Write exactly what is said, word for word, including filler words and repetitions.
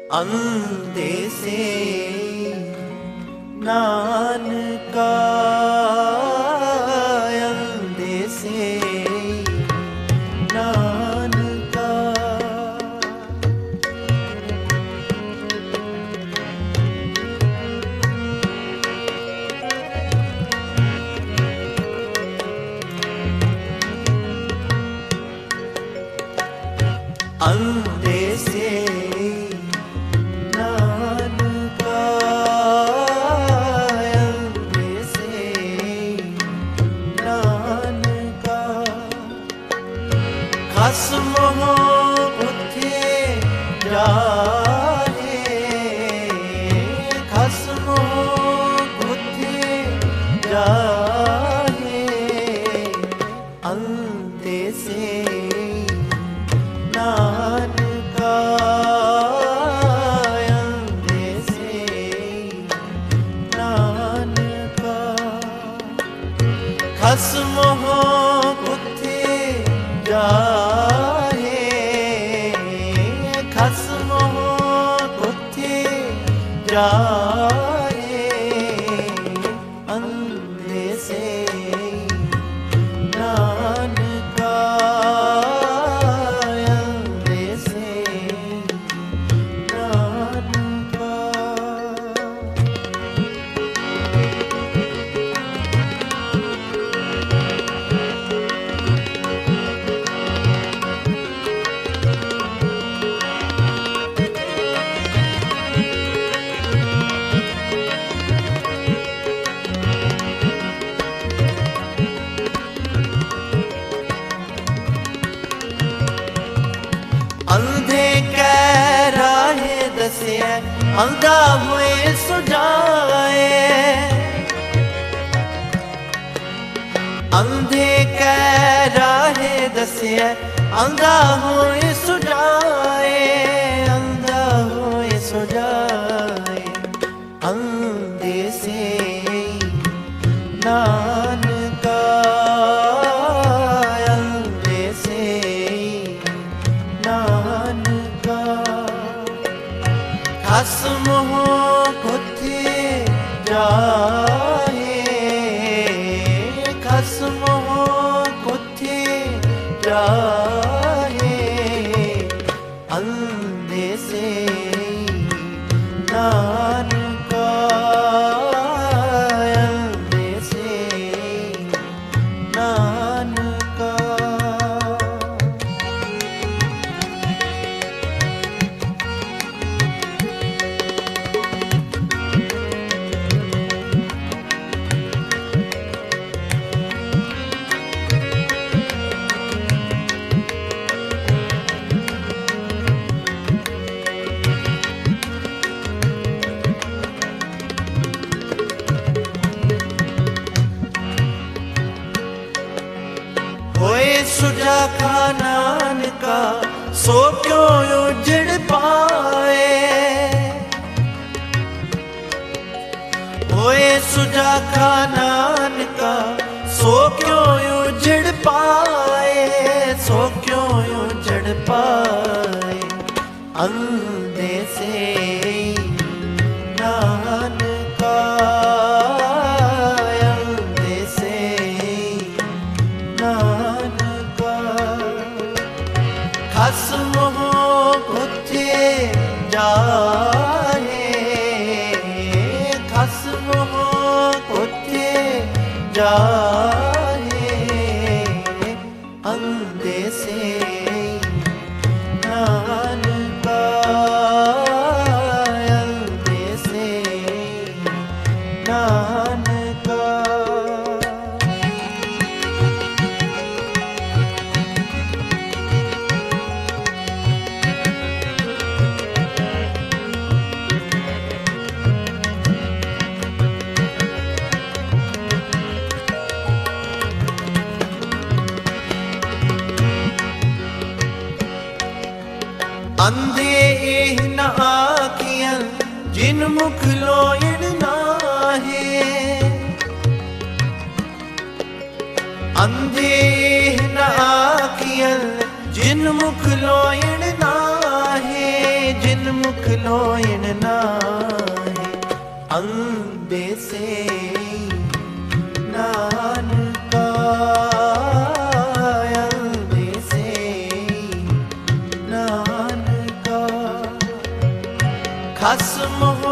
अंधे से नानका, अंधे से नानका। अंधे से नानका, अंधे से नानका। खसम हो उठे जाहे, खसम हो उठे जाहे। अंधे से नानका, अंधे से नानका। खसम हो उठे जाहे, खसम हो उठे जाहे। अंधे से नानका, अंधे कह राहे दसे, अंधा हुए सुझाए। अंधे कह राहे दसे, अंधा हुए सुझाए, अंधा हुए सुझाए। अंधे से नानका, अंधे से नानका। खसम हो उठे जाहे, खसम हो उठे जाहे। अंधे से नानका, अंधे से नानका। होए सुजाखा नानका, सो क्यों उजड़ पाए। होए सुजाखा नानका, सो क्यों उजड़ पाए, सो क्यों उजड़ पाए। अंधे से नानका, अंधे से नानका। खसम हो उठे जाहे, खसम हो उठे जाहे। अंधे से नानका, अंधे से नानका। अंधे एह न आखियन, जिन मुख लोयण नाहे। अंधे एह न आखियन, जिन मुख लोयण नाहे, जिन मुख लोयन नाहे, अंबे से नानका, अंबे से नानका। खसम